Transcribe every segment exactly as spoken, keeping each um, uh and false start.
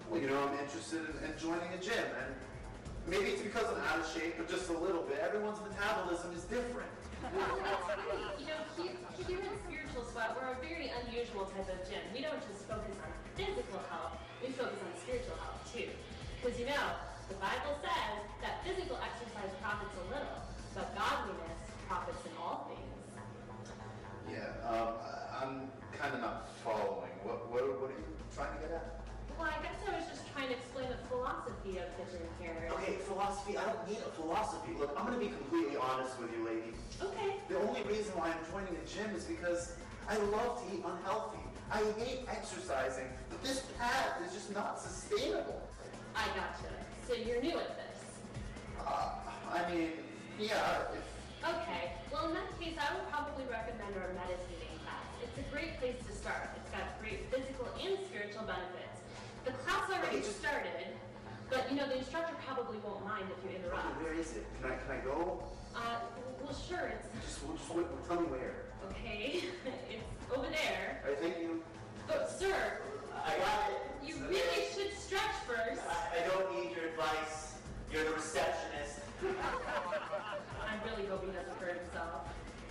Well, you know, I'm interested in, in joining a gym, and maybe it's because I'm out of shape, but just a little bit. Everyone's metabolism is different. You know, here, here in Spiritual Sweat, we're a very unusual type of gym. We don't just focus on physical health, we focus on spiritual health too. Because you know, the Bible says that physical exercise profits a little, but godliness profits in all things. Yeah, um, I'm kind of not following. What, what, what are you trying to get at? Well, I guess I was just trying to explain the philosophy of the gym here. Okay, philosophy, I don't need a philosophy. Look, I'm going to be completely honest with you, lady. Okay. The only reason why I'm joining a gym is because I love to eat unhealthy. I hate exercising, but this path is just not sustainable. I gotcha. So you're new at this. Uh, I mean, yeah, if... Okay, well in that case I would probably recommend our meditating class. It's a great place to start. It's got great physical and spiritual benefits. The class already just... started, but you know, the instructor probably won't mind if you interrupt. Okay, where is it? Can I, can I go? Uh, well sure, it's... Just, just wait, tell me where. Okay, it's over there. All right, thank you. But sir, I got it. you really should stretch first. I, I don't need your advice. You're the receptionist. I really hope he doesn't hurt himself.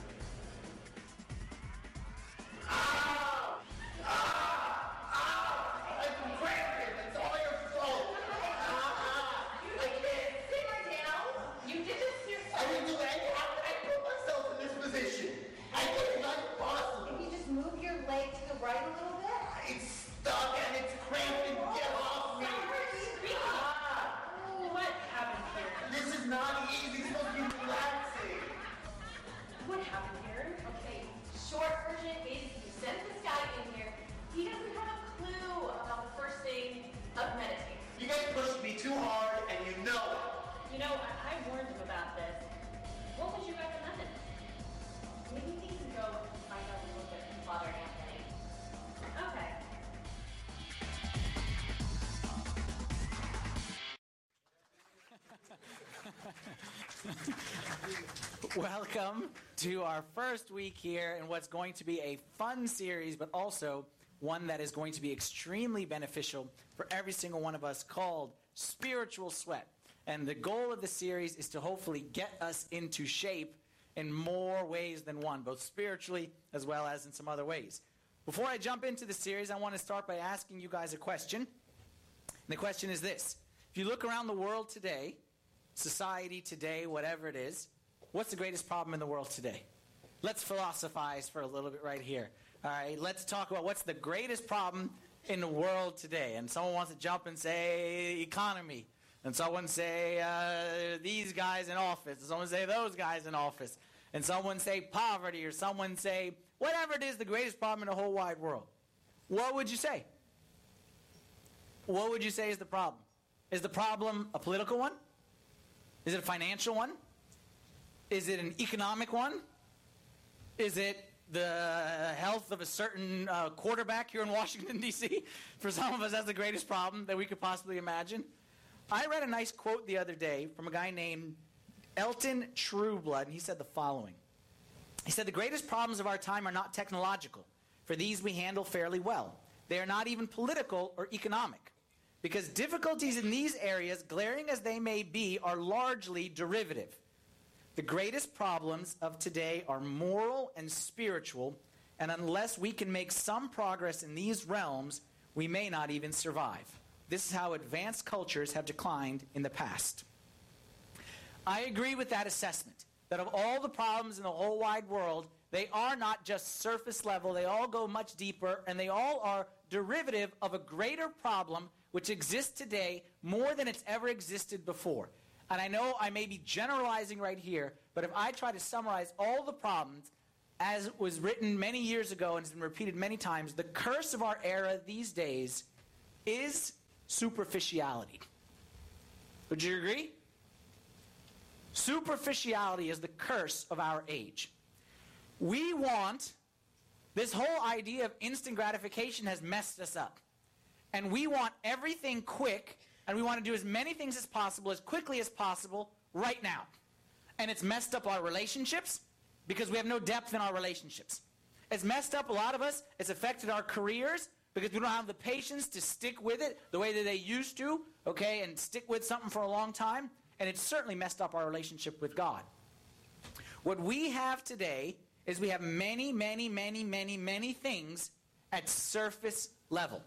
Ow! Ah! Ah! I've been cramping. It's all your fault. Ah! I can't sit down. You did this yourself. I didn't do anything. How did I put myself in this position? I did not possible. Can you just move your leg to the right a little bit? It's stuck and it's cramping. Get off me. Ah! What happened here? This is not easy. It's supposed to be relaxing. What happened here? Okay, short version is you sent this guy in here. He doesn't have a clue about the first thing of meditating. You guys pushed me too hard and you know it. You know, I, I warned him about this. What would you recommend? Maybe he can go find out a little bit from Father Anthony. Okay. Welcome to our first week here in what's going to be a fun series, but also one that is going to be extremely beneficial for every single one of us, called Spiritual Sweat. And the goal of the series is to hopefully get us into shape in more ways than one, both spiritually as well as in some other ways. Before I jump into the series, I want to start by asking you guys a question. And the question is this: if you look around the world today, society today, whatever it is, what's the greatest problem in the world today? Let's philosophize for a little bit right here. All right, let's talk about what's the greatest problem in the world today. And someone wants to jump and say economy. And someone say uh, these guys in office. And someone say those guys in office. And someone say poverty. Or someone say whatever it is, the greatest problem in the whole wide world. What would you say? What would you say is the problem? Is the problem a political one? Is it a financial one? Is it an economic one? Is it the health of a certain uh, quarterback here in Washington, D C? For some of us, that's the greatest problem that we could possibly imagine. I read a nice quote the other day from a guy named Elton Trueblood, and he said the following. He said, "The greatest problems of our time are not technological. For these we handle fairly well. They are not even political or economic. Because difficulties in these areas, glaring as they may be, are largely derivative. The greatest problems of today are moral and spiritual, and unless we can make some progress in these realms, we may not even survive. This is how advanced cultures have declined in the past." I agree with that assessment, that of all the problems in the whole wide world, they are not just surface level, they all go much deeper, and they all are derivative of a greater problem which exists today more than it's ever existed before. And I know I may be generalizing right here, but if I try to summarize all the problems, as was written many years ago and has been repeated many times, the curse of our era these days is superficiality. Would you agree? Superficiality is the curse of our age. We want, this whole idea of instant gratification has messed us up. And we want everything quick, and we want to do as many things as possible, as quickly as possible, right now. And it's messed up our relationships, because we have no depth in our relationships. It's messed up a lot of us. It's affected our careers, because we don't have the patience to stick with it the way that they used to, okay, and stick with something for a long time, and it's certainly messed up our relationship with God. What we have today is we have many, many, many, many, many things at surface level.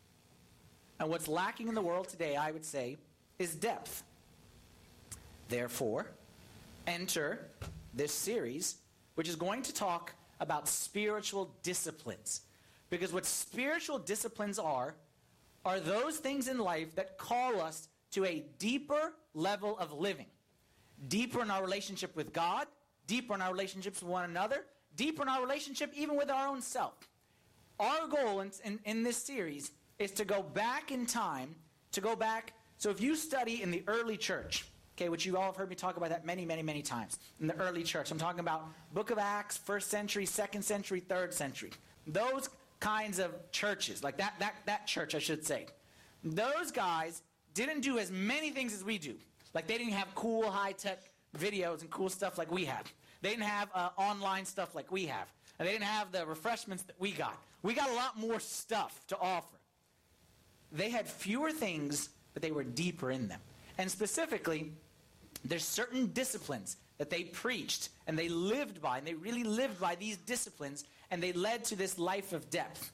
And what's lacking in the world today, I would say, is depth. Therefore, enter this series, which is going to talk about spiritual disciplines. Because what spiritual disciplines are, are those things in life that call us to a deeper level of living. Deeper in our relationship with God, deeper in our relationships with one another, deeper in our relationship even with our own self. Our goal in, in, in this series is to go back in time, to go back. So if you study in the early church, okay, which you all have heard me talk about that many, many, many times, in the early church. I'm talking about Book of Acts, first century, second century, third century. Those kinds of churches, like that, that, that church, I should say. Those guys didn't do as many things as we do. Like they didn't have cool, high-tech videos and cool stuff like we have. They didn't have uh, online stuff like we have. And they didn't have the refreshments that we got. We got a lot more stuff to offer. They had fewer things, but they were deeper in them. And specifically, there's certain disciplines that they preached and they lived by, and they really lived by these disciplines, and they led to this life of depth.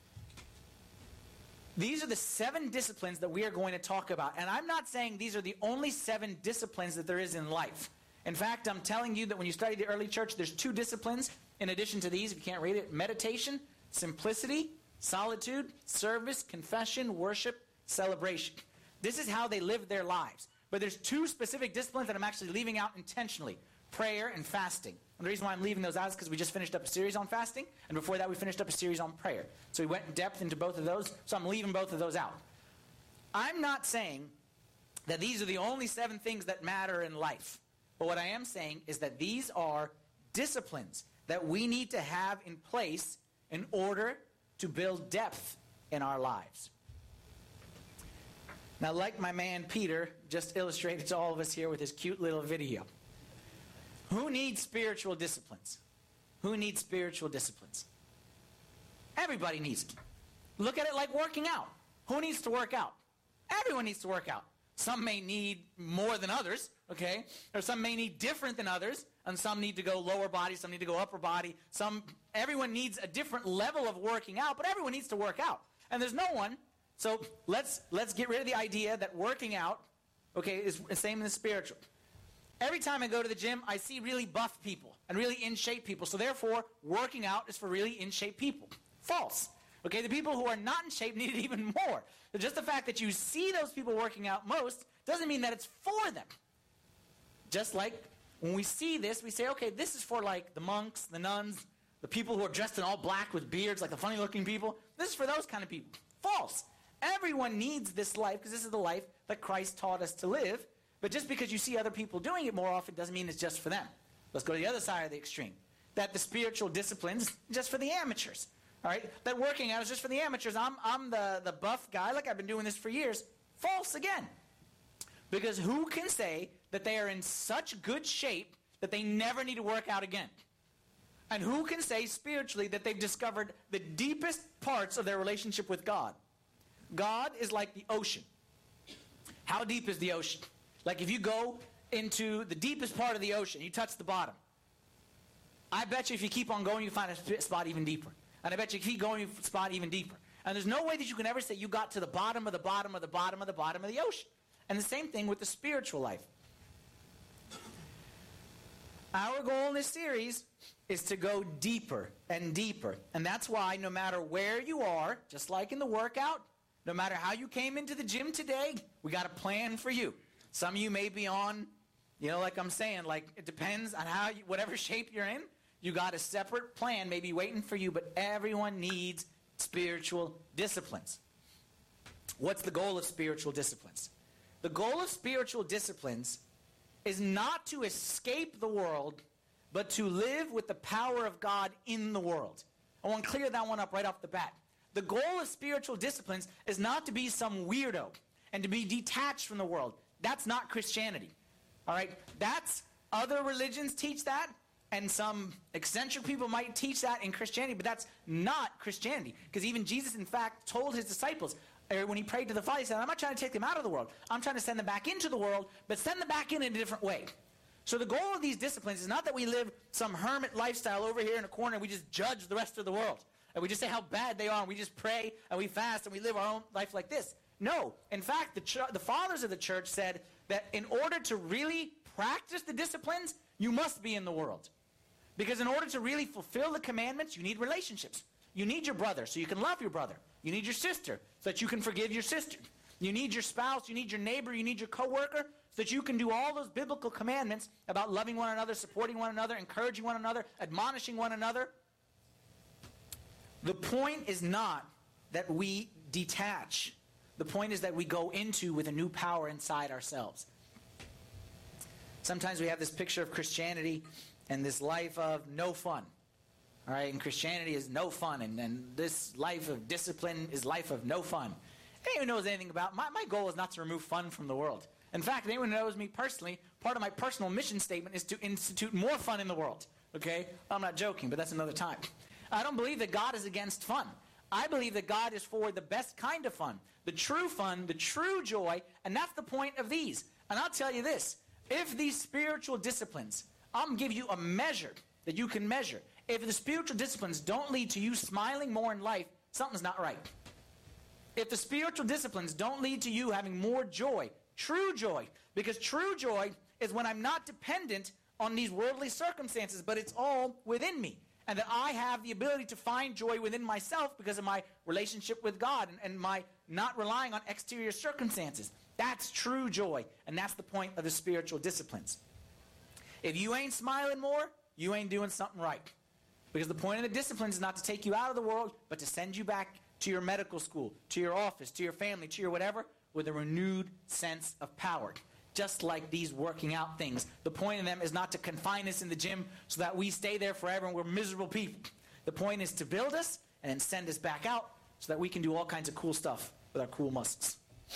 These are the seven disciplines that we are going to talk about. And I'm not saying these are the only seven disciplines that there is in life. In fact, I'm telling you that when you study the early church, there's two disciplines in addition to these, if you can't read it: meditation, simplicity, solitude, service, confession, worship, celebration. This is how they lived their lives. But there's two specific disciplines that I'm actually leaving out intentionally: prayer and fasting. And the reason why I'm leaving those out is because we just finished up a series on fasting, and before that we finished up a series on prayer. So we went in depth into both of those, so I'm leaving both of those out. I'm not saying that these are the only seven things that matter in life. But what I am saying is that these are disciplines that we need to have in place in order to build depth in our lives. Now, like my man Peter just illustrated to all of us here with his cute little video, who needs spiritual disciplines? Who needs spiritual disciplines? Everybody needs it. Look at it like working out. Who needs to work out? Everyone needs to work out. Some may need more than others, okay? Or some may need different than others, and some need to go lower body, some need to go upper body. Some, everyone needs a different level of working out, but everyone needs to work out. And there's no one, so let's let's get rid of the idea that working out, okay, is the same in the spiritual. Every time I go to the gym, I see really buff people and really in-shape people, so therefore, working out is for really in-shape people. False. Okay, the people who are not in shape need it even more. So just the fact that you see those people working out most doesn't mean that it's for them. Just like when we see this, we say, okay, this is for like the monks, the nuns, the people who are dressed in all black with beards, like the funny-looking people. This is for those kind of people. False. Everyone needs this life because this is the life that Christ taught us to live. But just because you see other people doing it more often doesn't mean it's just for them. Let's go to the other side of the extreme. That the spiritual disciplines just for the amateurs. All right, that working out is just for the amateurs. I'm, I'm the, the buff guy, like I've been doing this for years. False again. Because who can say that they are in such good shape that they never need to work out again? And who can say spiritually that they've discovered the deepest parts of their relationship with God? God is like the ocean. How deep is the ocean? Like if you go into the deepest part of the ocean, you touch the bottom. I bet you if you keep on going, you find a spot even deeper. And I bet you keep going, you spot even deeper. And there's no way that you can ever say you got to the bottom of the bottom of the bottom of the bottom of the ocean. And the same thing with the spiritual life. Our goal in this series is to go deeper and deeper. And that's why no matter where you are, just like in the workout, no matter how you came into the gym today, we got a plan for you. Some of you may be on, you know, like I'm saying, like it depends on how, you, whatever shape you're in. You got a separate plan maybe waiting for you, but everyone needs spiritual disciplines. What's the goal of spiritual disciplines? The goal of spiritual disciplines is not to escape the world, but to live with the power of God in the world. I want to clear that one up right off the bat. The goal of spiritual disciplines is not to be some weirdo and to be detached from the world. That's not Christianity. All right? That's, other religions teach that. And some eccentric people might teach that in Christianity, but that's not Christianity. Because even Jesus, in fact, told his disciples, or when he prayed to the Father, he said, I'm not trying to take them out of the world. I'm trying to send them back into the world, but send them back in in a different way. So the goal of these disciplines is not that we live some hermit lifestyle over here in a corner and we just judge the rest of the world. And we just say how bad they are, and we just pray, and we fast, and we live our own life like this. No. In fact, the, ch- the fathers of the church said that in order to really practice the disciplines, you must be in the world. Because in order to really fulfill the commandments, you need relationships. You need your brother so you can love your brother. You need your sister so that you can forgive your sister. You need your spouse, you need your neighbor, you need your coworker so that you can do all those biblical commandments about loving one another, supporting one another, encouraging one another, admonishing one another. The point is not that we detach. The point is that we go into with a new power inside ourselves. Sometimes we have this picture of Christianity and this life of no fun. All right, and Christianity is no fun, and, and this life of discipline is life of no fun. Anyone knows anything about, my, my goal is not to remove fun from the world. In fact, anyone who knows me personally, part of my personal mission statement is to institute more fun in the world. Okay? I'm not joking, but that's another time. I don't believe that God is against fun. I believe that God is for the best kind of fun, the true fun, the true joy, and that's the point of these. And I'll tell you this, if these spiritual disciplines, I'm going to give you a measure that you can measure. If the spiritual disciplines don't lead to you smiling more in life, something's not right. If the spiritual disciplines don't lead to you having more joy, true joy, because true joy is when I'm not dependent on these worldly circumstances, but it's all within me. And that I have the ability to find joy within myself because of my relationship with God and, and my not relying on exterior circumstances. That's true joy, and that's the point of the spiritual disciplines. If you ain't smiling more, you ain't doing something right. Because the point of the disciplines is not to take you out of the world, but to send you back to your medical school, to your office, to your family, to your whatever, with a renewed sense of power. Just like these working out things. The point of them is not to confine us in the gym so that we stay there forever and we're miserable people. The point is to build us and then send us back out so that we can do all kinds of cool stuff with our cool muscles.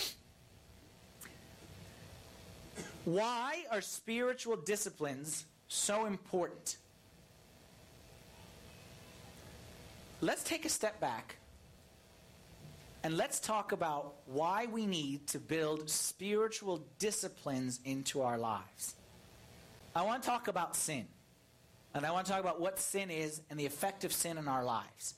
Why are spiritual disciplines so important? Let's take a step back and let's talk about why we need to build spiritual disciplines into our lives. I want to talk about sin. And I want to talk about what sin is and the effect of sin in our lives.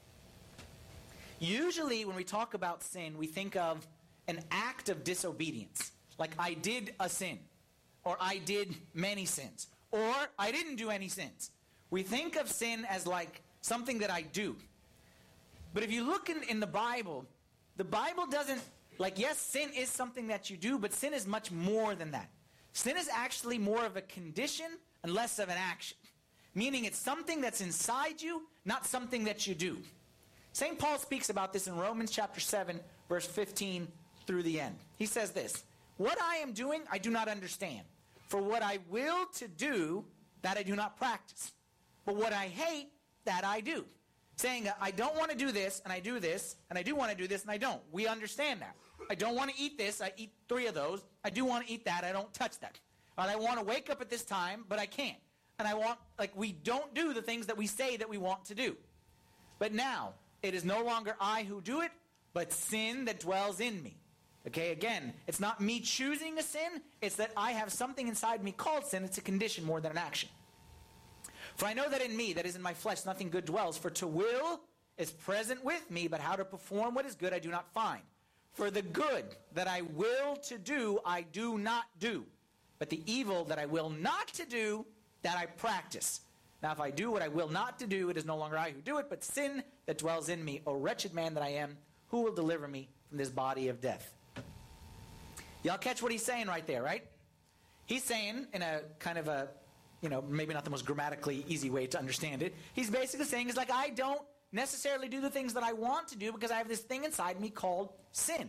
Usually when we talk about sin, we think of an act of disobedience. Like I did a sin. Or I did many sins. Or I didn't do any sins. We think of sin as like something that I do. But if you look in, in the Bible, the Bible doesn't, like yes, sin is something that you do, but sin is much more than that. Sin is actually more of a condition and less of an action. Meaning it's something that's inside you, not something that you do. Saint Paul speaks about this in Romans chapter seven, verse fifteen through the end. He says this, "What I am doing, I do not understand. For what I will to do, that I do not practice. But what I hate, that I do." Saying, I don't want to do this, and I do this, and I do want to do this, and I don't. We understand that. I don't want to eat this, I eat three of those. I do want to eat that, I don't touch that. And I want to wake up at this time, but I can't. And I want, like, we don't do the things that we say that we want to do. But now, it is no longer I who do it, but sin that dwells in me. Okay, again, it's not me choosing a sin, it's that I have something inside me called sin. It's a condition more than an action. For I know that in me, that is in my flesh, nothing good dwells. For to will is present with me, but how to perform what is good I do not find. For the good that I will to do, I do not do. But the evil that I will not to do, that I practice. Now if I do what I will not to do, it is no longer I who do it, but sin that dwells in me. O wretched man that I am, who will deliver me from this body of death? Y'all catch what he's saying right there, right? He's saying in a kind of a, you know, maybe not the most grammatically easy way to understand it. He's basically saying, it's like I don't necessarily do the things that I want to do because I have this thing inside me called sin.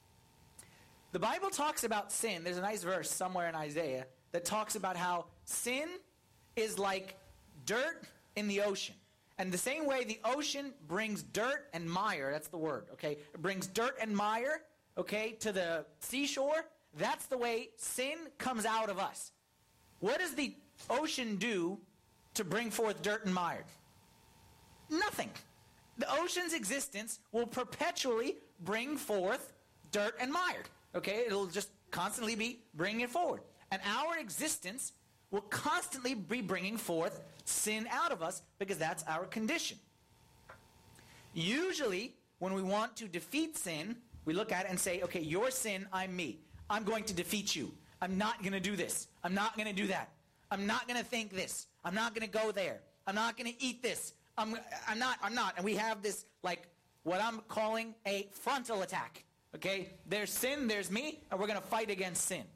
The Bible talks about sin. There's a nice verse somewhere in Isaiah that talks about how sin is like dirt in the ocean. And the same way the ocean brings dirt and mire, that's the word, okay? It brings dirt and mire, okay, to the seashore. That's the way sin comes out of us. What does the ocean do to bring forth dirt and mire? Nothing. The ocean's existence will perpetually bring forth dirt and mire. Okay? It'll just constantly be bringing it forward. And our existence will constantly be bringing forth sin out of us because that's our condition. Usually, when we want to defeat sin, we look at it and say, okay, your sin, I'm me. I'm going to defeat you. I'm not going to do this. I'm not going to do that. I'm not going to think this. I'm not going to go there. I'm not going to eat this. I'm, I'm not, I'm not. And we have this, like, what I'm calling a frontal attack. Okay? There's sin, there's me, and we're going to fight against sin.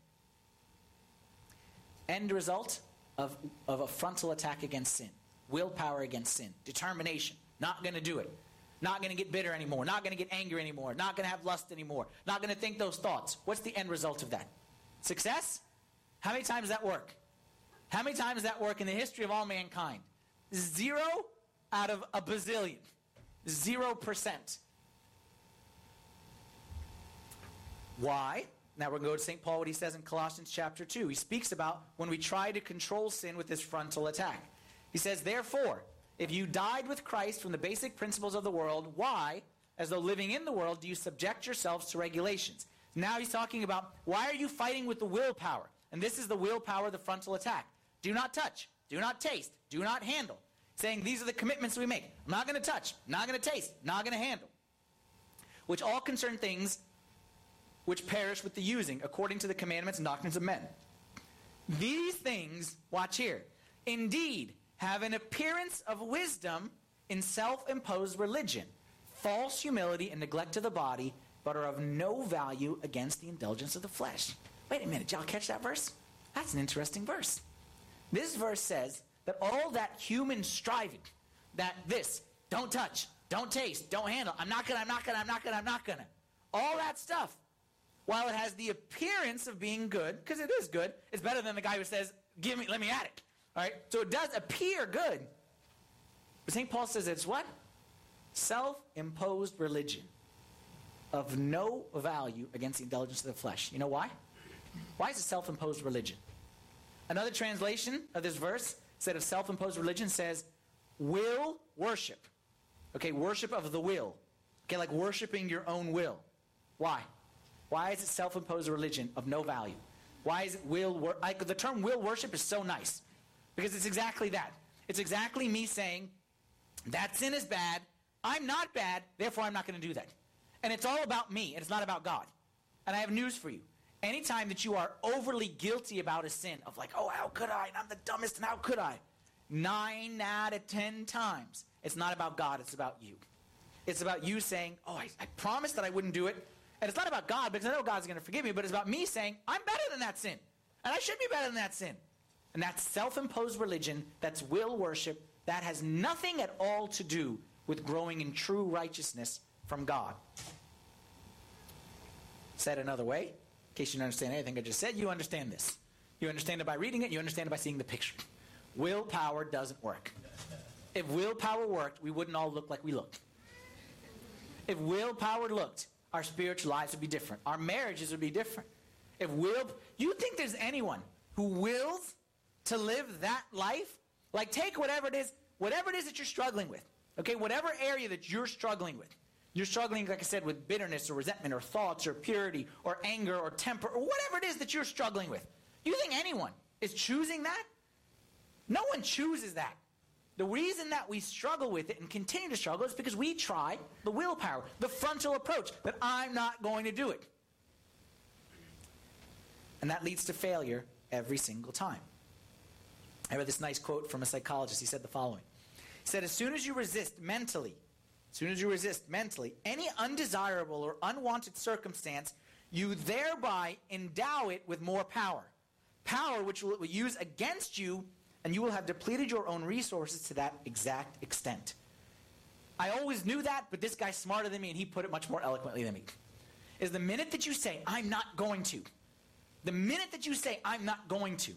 End result of, of a frontal attack against sin. Willpower against sin. Determination. Not going to do it. Not going to get bitter anymore. Not going to get angry anymore. Not going to have lust anymore. Not going to think those thoughts. What's the end result of that? Success? How many times does that work? How many times does that work in the history of all mankind? Zero out of a bazillion. Zero percent. Why? Now we're going to go to Saint Paul, what he says in Colossians chapter two. He speaks about when we try to control sin with this frontal attack. He says, therefore, if you died with Christ from the basic principles of the world, why, as though living in the world, do you subject yourselves to regulations? Now he's talking about, why are you fighting with the willpower? And this is the willpower of the frontal attack. Do not touch. Do not taste. Do not handle. Saying these are the commitments we make. I'm not going to touch. Not going to taste. Not going to handle. Which all concern things which perish with the using, according to the commandments and doctrines of men. These things, watch here, indeed have an appearance of wisdom in self-imposed religion, false humility and neglect of the body, but are of no value against the indulgence of the flesh. Wait a minute, did y'all catch that verse? That's an interesting verse. This verse says that all that human striving, that this, don't touch, don't taste, don't handle, I'm not gonna, I'm not gonna, I'm not gonna, I'm not gonna, all that stuff, while it has the appearance of being good, because it is good, it's better than the guy who says, give me, let me at it. All right? So it does appear good. But Saint Paul says it's what? Self-imposed religion of no value against the indulgence of the flesh. You know why? Why is it self-imposed religion? Another translation of this verse, instead of self-imposed religion, says will worship. Okay, worship of the will. Okay, like worshiping your own will. Why? Why is it self-imposed religion of no value? Why is it will worship? Like, the term will worship is so nice. Because it's exactly that. It's exactly me saying, that sin is bad, I'm not bad, therefore I'm not going to do that. And it's all about me, and it's not about God. And I have news for you. Anytime that you are overly guilty about a sin, of like, oh, how could I, and I'm the dumbest, and how could I? Nine out of ten times, it's not about God, it's about you. It's about you saying, oh, I, I promised that I wouldn't do it. And it's not about God, because I know God's going to forgive me, but it's about me saying, I'm better than that sin. And I should be better than that sin. And that's self-imposed religion, that's will worship, that has nothing at all to do with growing in true righteousness from God. Said another way, in case you don't understand anything I just said, you understand this. You understand it by reading it, you understand it by seeing the picture. Willpower doesn't work. If willpower worked, we wouldn't all look like we look. If willpower looked, our spiritual lives would be different. Our marriages would be different. If will, you think there's anyone who wills to live that life? Like, take whatever it is, whatever it is that you're struggling with. Okay, whatever area that you're struggling with. You're struggling, like I said, with bitterness or resentment or thoughts or purity or anger or temper or whatever it is that you're struggling with. You think anyone is choosing that? No one chooses that. The reason that we struggle with it and continue to struggle is because we try the willpower, the frontal approach, that I'm not going to do it. And that leads to failure every single time. I read this nice quote from a psychologist. He said the following. He said, as soon as you resist mentally, as soon as you resist mentally, any undesirable or unwanted circumstance, you thereby endow it with more power. Power which will use against you, and you will have depleted your own resources to that exact extent. I always knew that, but this guy's smarter than me, and he put it much more eloquently than me. Is the minute that you say, I'm not going to, the minute that you say, I'm not going to,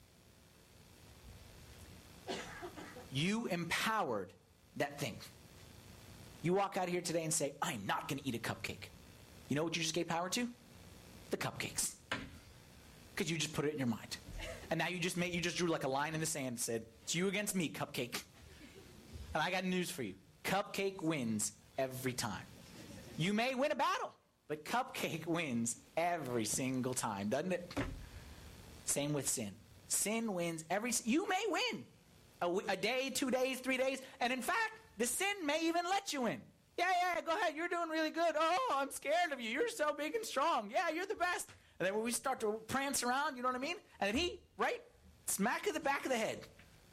you empowered that thing. You walk out of here today and say, I'm not going to eat a cupcake. You know what you just gave power to? The cupcakes. Because you just put it in your mind. And now you just made, you just drew like a line in the sand and said, it's you against me, Cupcake. And I got news for you. Cupcake wins every time. You may win a battle, but Cupcake wins every single time, doesn't it? Same with sin. Sin wins every... You may win a, a day, two days, three days. And in fact, the sin may even let you win. Yeah, yeah, go ahead. You're doing really good. Oh, I'm scared of you. You're so big and strong. Yeah, you're the best. And then when we start to prance around, you know what I mean? And then he, right, smack of the back of the head.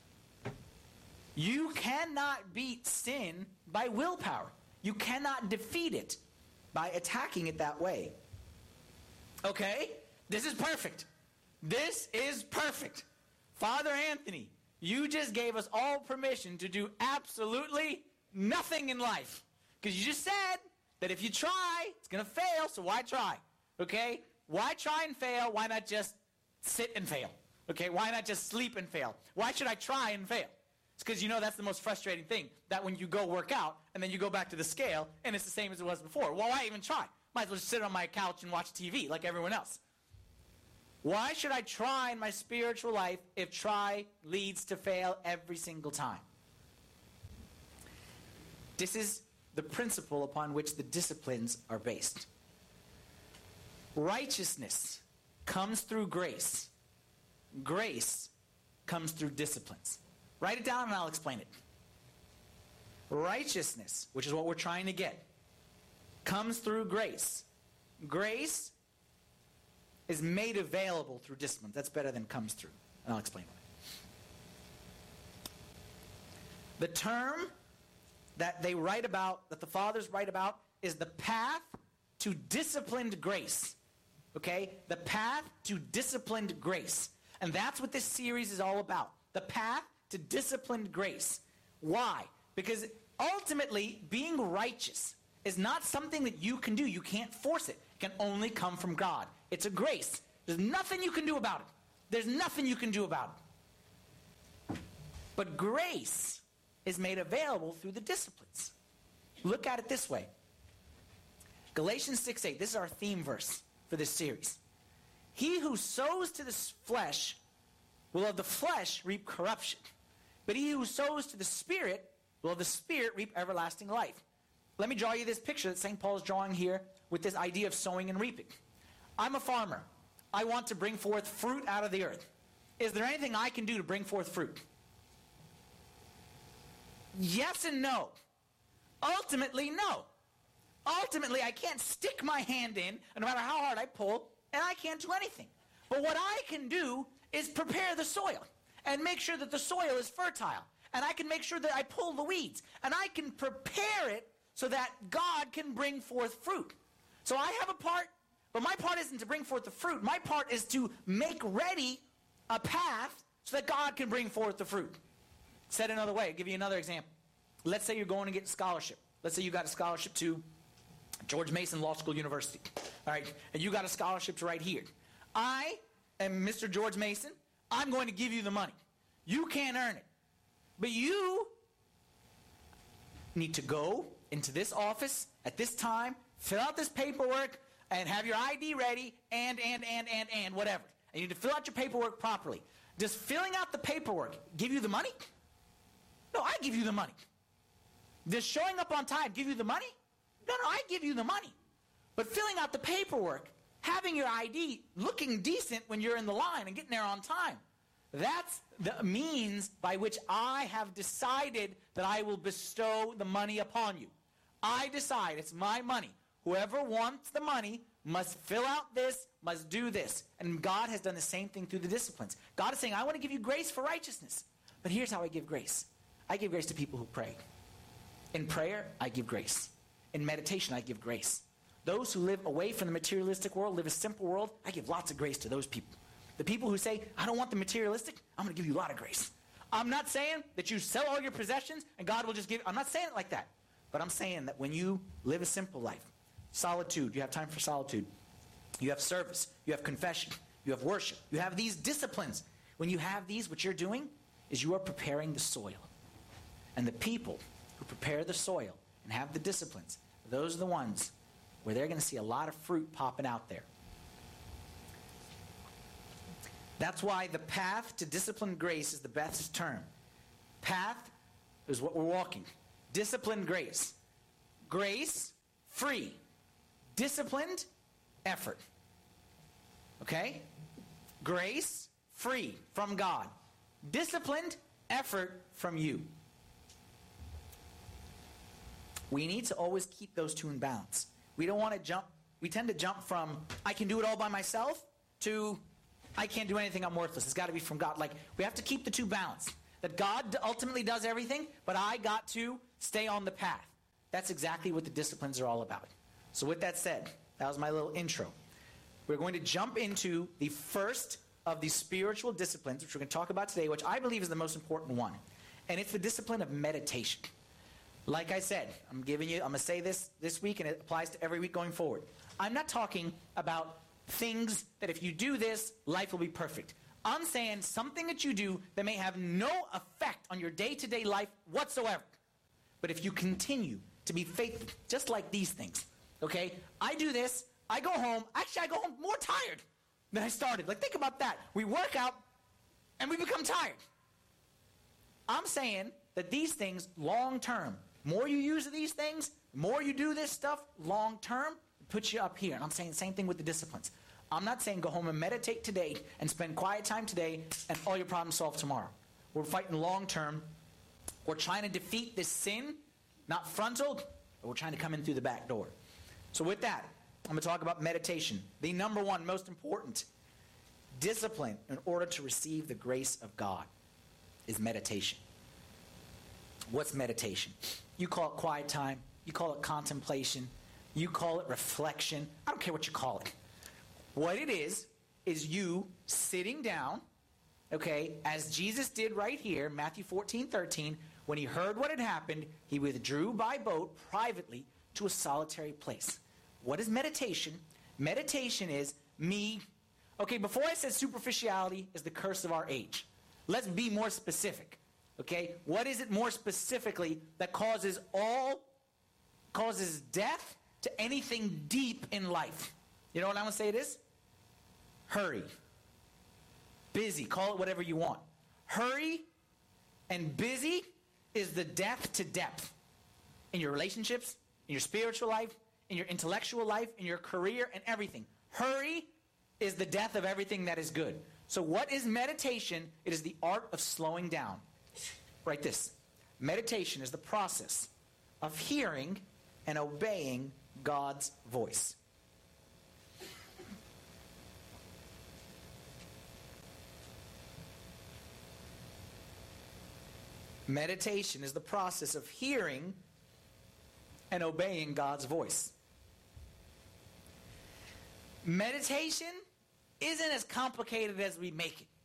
You cannot beat sin by willpower. You cannot defeat it by attacking it that way. Okay? This is perfect. This is perfect. Father Anthony, you just gave us all permission to do absolutely nothing in life. Because you just said that if you try, it's going to fail, so why try? Okay? Why try and fail? Why not just sit and fail? Okay? Why not just sleep and fail? Why should I try and fail? It's because you know that's the most frustrating thing, that when you go work out and then you go back to the scale and it's the same as it was before. Well, why even try? Might as well just sit on my couch and watch T V like everyone else. Why should I try in my spiritual life if try leads to fail every single time? This is the principle upon which the disciplines are based. Righteousness comes through grace. Grace comes through disciplines. Write it down and I'll explain it. Righteousness, which is what we're trying to get, comes through grace. Grace is made available through disciplines. That's better than comes through. And I'll explain why. The term that they write about, that the fathers write about, is the path to disciplined grace. Okay? The path to disciplined grace. And that's what this series is all about. The path to disciplined grace. Why? Because ultimately, being righteous is not something that you can do. You can't force it. It can only come from God. It's a grace. There's nothing you can do about it. There's nothing you can do about it. But grace is made available through the disciplines. Look at it this way. Galatians six eight. This is our theme verse for this series. He who sows to the flesh will of the flesh reap corruption. But he who sows to the Spirit will of the Spirit reap everlasting life. Let me draw you this picture that Saint Paul is drawing here with this idea of sowing and reaping. I'm a farmer. I want to bring forth fruit out of the earth. Is there anything I can do to bring forth fruit? Yes and no. Ultimately, no. Ultimately, I can't stick my hand in, and no matter how hard I pull, and I can't do anything. But what I can do is prepare the soil and make sure that the soil is fertile. And I can make sure that I pull the weeds. And I can prepare it so that God can bring forth fruit. So I have a part, but my part isn't to bring forth the fruit. My part is to make ready a path so that God can bring forth the fruit. Said another way, I'll give you another example. Let's say you're going to get a scholarship. Let's say you got a scholarship to George Mason Law School University. All right, and you got a scholarship to right here. I am Mister George Mason. I'm going to give you the money. You can't earn it. But you need to go into this office at this time, fill out this paperwork, and have your I D ready, and, and, and, and, and, whatever. And you need to fill out your paperwork properly. Does filling out the paperwork give you the money? No, I give you the money. Does showing up on time give you the money? No, no, I give you the money. But filling out the paperwork, having your I D, looking decent when you're in the line and getting there on time, that's the means by which I have decided that I will bestow the money upon you. I decide it's my money. Whoever wants the money must fill out this, must do this. And God has done the same thing through the disciplines. God is saying, I want to give you grace for righteousness. But here's how I give grace. I give grace to people who pray. In prayer, I give grace. In meditation, I give grace. Those who live away from the materialistic world, live a simple world, I give lots of grace to those people. The people who say, I don't want the materialistic, I'm going to give you a lot of grace. I'm not saying that you sell all your possessions and God will just give, I'm not saying it like that. But I'm saying that when you live a simple life, solitude, you have time for solitude, you have service, you have confession, you have worship, you have these disciplines. When you have these, what you're doing is you are preparing the soil. And the people who prepare the soil and have the disciplines, those are the ones where they're going to see a lot of fruit popping out there. That's why the path to disciplined grace is the best term. Path is what we're walking. Disciplined grace. Grace, free. Disciplined, effort. Okay? Grace, free from God. Disciplined, effort from you. We need to always keep those two in balance. We don't want to jump. We tend to jump from, I can do it all by myself, to, I can't do anything, I'm worthless. It's got to be from God. Like, we have to keep the two balanced. That God ultimately does everything, but I got to stay on the path. That's exactly what the disciplines are all about. So with that said, that was my little intro. We're going to jump into the first of the spiritual disciplines, which we're going to talk about today, which I believe is the most important one. And it's the discipline of meditation. Like I said, I'm giving you, I'm going to say this this week, and it applies to every week going forward. I'm not talking about things that if you do this, life will be perfect. I'm saying something that you do that may have no effect on your day-to-day life whatsoever. But if you continue to be faithful, just like these things, okay? I do this, I go home, actually I go home more tired than I started. Like, think about that. We work out, and we become tired. I'm saying that these things, long-term, more you use these things, more you do this stuff, long-term, it puts you up here. And I'm saying the same thing with the disciplines. I'm not saying go home and meditate today and spend quiet time today and all your problems solved tomorrow. We're fighting long-term. We're trying to defeat this sin, not frontal, but we're trying to come in through the back door. So with that, I'm going to talk about meditation. The number one most important discipline in order to receive the grace of God is meditation. What's meditation? You call it quiet time. You call it contemplation. You call it reflection. I don't care what you call it. What it is, is you sitting down, okay, as Jesus did right here, Matthew fourteen thirteen, when he heard what had happened, he withdrew by boat privately to a solitary place. What is meditation? Meditation is me. Okay, before I said superficiality is the curse of our age. Let's be more specific. Okay, what is it more specifically that causes all, causes death to anything deep in life? You know what I'm going to say it is? Hurry. Busy. Call it whatever you want. Hurry and busy is the death to depth in your relationships, in your spiritual life, in your intellectual life, in your career, and everything. Hurry is the death of everything that is good. So what is meditation? It is the art of slowing down. Write this. Meditation is the process of hearing and obeying God's voice. Meditation is the process of hearing and obeying God's voice. Meditation isn't as complicated as we make it.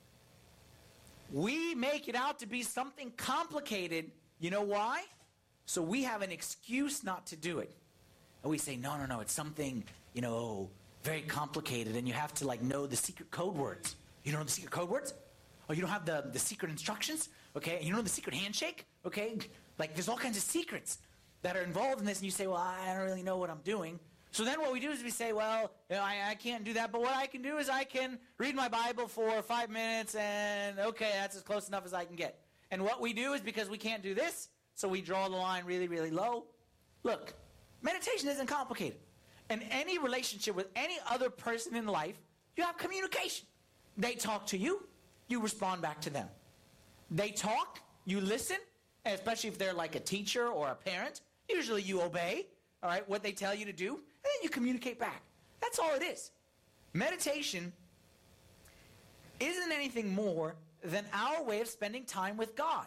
We make it out to be something complicated. You know why? So we have an excuse not to do it. And we say, no, no, no, it's something, you know, very complicated, and you have to, like, know the secret code words. You don't know the secret code words? Oh, you don't have the, the secret instructions? Okay, you know the secret handshake? Okay, like, there's all kinds of secrets that are involved in this, and you say, well, I don't really know what I'm doing. So then what we do is we say, well, you know, I, I can't do that, but what I can do is I can read my Bible for five minutes, and okay, that's as close enough as I can get. And what we do is, because we can't do this, so we draw the line really, really low. Look, meditation isn't complicated. In any relationship with any other person in life, you have communication. They talk to you, you respond back to them. They talk, you listen, and especially if they're like a teacher or a parent, usually you obey, all right, what they tell you to do, and then you communicate back. That's all it is. Meditation isn't anything more than our way of spending time with God.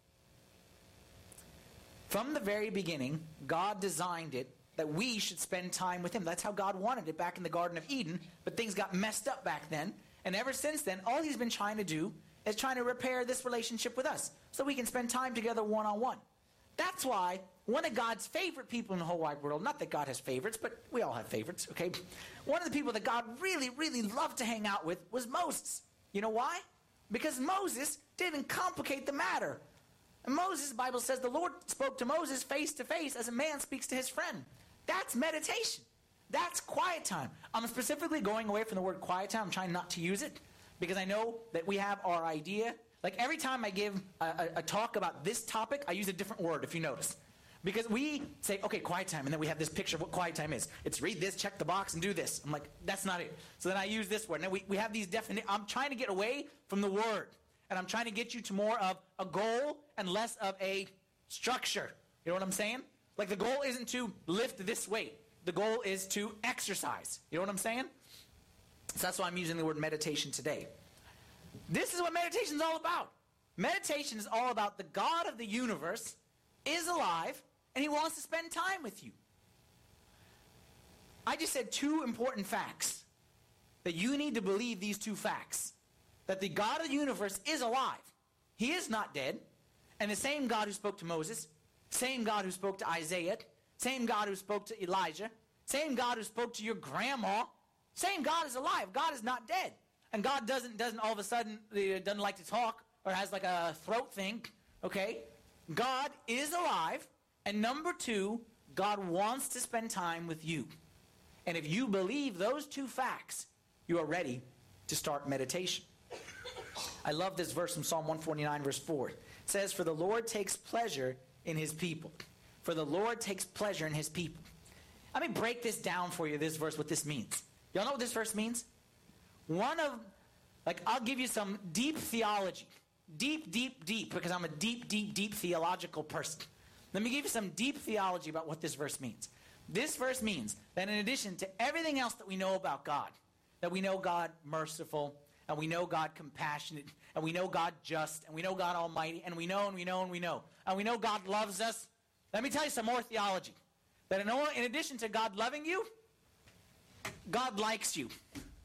From the very beginning, God designed it that we should spend time with him. That's how God wanted it back in the Garden of Eden, but things got messed up back then. And ever since then, all he's been trying to do is trying to repair this relationship with us so we can spend time together one-on-one. That's why one of God's favorite people in the whole wide world, not that God has favorites, but we all have favorites, okay? One of the people that God really, really loved to hang out with was Moses. You know why? Because Moses didn't complicate the matter. And Moses, the Bible says, the Lord spoke to Moses face to face as a man speaks to his friend. That's meditation. That's quiet time. I'm specifically going away from the word quiet time. I'm trying not to use it because I know that we have our idea. Like every time I give a, a, a talk about this topic, I use a different word, if you notice. Because we say, okay, quiet time, and then we have this picture of what quiet time is. It's read this, check the box, and do this. I'm like, that's not it. So then I use this word. And then we, we have these definitions. I'm trying to get away from the word. And I'm trying to get you to more of a goal and less of a structure. You know what I'm saying? Like the goal isn't to lift this weight. The goal is to exercise. You know what I'm saying? So that's why I'm using the word meditation today. This is what meditation is all about. Meditation is all about the God of the universe is alive, and he wants to spend time with you. I just said two important facts. That you need to believe these two facts. That the God of the universe is alive. He is not dead. And the same God who spoke to Moses, same God who spoke to Isaiah, same God who spoke to Elijah, same God who spoke to your grandma, same God is alive. God is not dead. And God doesn't, doesn't all of a sudden, uh, doesn't like to talk or has like a throat thing, okay? God is alive. And number two, God wants to spend time with you. And if you believe those two facts, you are ready to start meditation. I love this verse from Psalm one forty-nine, verse four. It says, for the Lord takes pleasure in his people. For the Lord takes pleasure in his people. Let me break this down for you, this verse, what this means. Y'all know what this verse means? One of, like, I'll give you some deep theology. Deep, deep, deep, because I'm a deep, deep, deep theological person. Let me give you some deep theology about what this verse means. This verse means that in addition to everything else that we know about God, that we know God merciful, and we know God compassionate, and we know God just, and we know God almighty, and we know, and we know, and we know, and we know God loves us. Let me tell you some more theology. That in, in addition to God loving you, God likes you.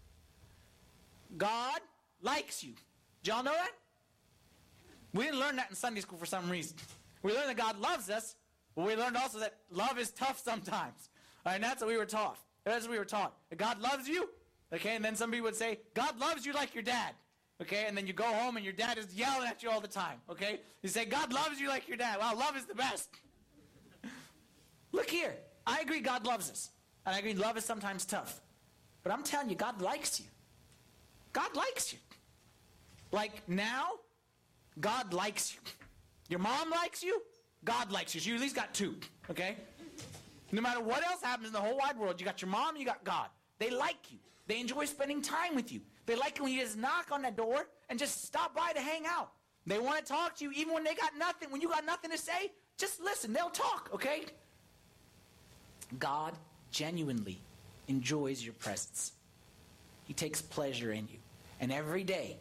God likes you. Did y'all know that? We didn't learn that in Sunday school for some reason. We learned that God loves us, but we learned also that love is tough sometimes. All right, and that's what we were taught. That's what we were taught. That God loves you, okay, and then some people would say, God loves you like your dad, okay, and then you go home and your dad is yelling at you all the time, okay? You say, God loves you like your dad. Wow, love is the best. Look here. I agree God loves us, and I agree love is sometimes tough. But I'm telling you, God likes you. God likes you. Like now, God likes you. Your mom likes you, God likes you. So you at least got two, okay? No matter what else happens in the whole wide world, you got your mom, you got God. They like you. They enjoy spending time with you. They like it when you just knock on that door and just stop by to hang out. They want to talk to you even when they got nothing. When you got nothing to say, just listen. They'll talk, okay? God genuinely enjoys your presence. He takes pleasure in you. And every day,